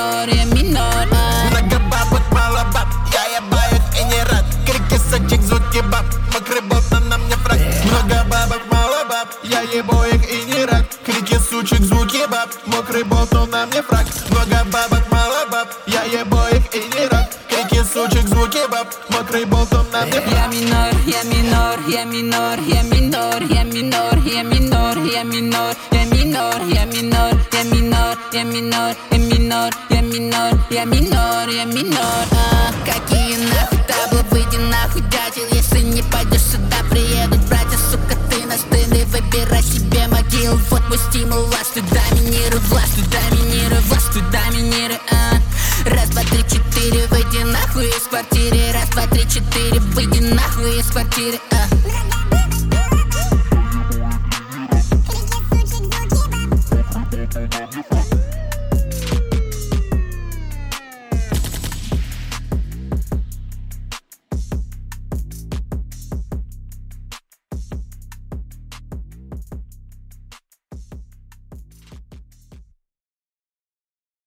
минор. Много бабок, мало баб, я баек и не рад. Крики, сочек, звуки баб, мокрый болт, на мне фраг. Много бабок, мало баб, я ебу их и не рад. Крики, сучек, звуки баб, мокрый болт, на мне фраг. Много бабок, мало баб, я ебу их и не рад. Крики, сучек, звуки баб, мокрый болт, на мне фраг. Я минор, я минор, я минор, я минор, я минор, я минор, я минор, я минор, я минор, я минор, я минор, я минор, я минор, я минор, я минор. Какие нахуй табло, выйди нахуй, дятел. Если не пойдешь сюда, приедут братья, сука, ты настырный. Выбирай себе могилу, вот мой стимул. Властвуй, доминируй, властвуй, доминируй, властвуй, доминируй. Раз, два, три, четыре, выйди нахуй из квартиры. Раз, два, три, четыре, выйди нахуй из квартиры.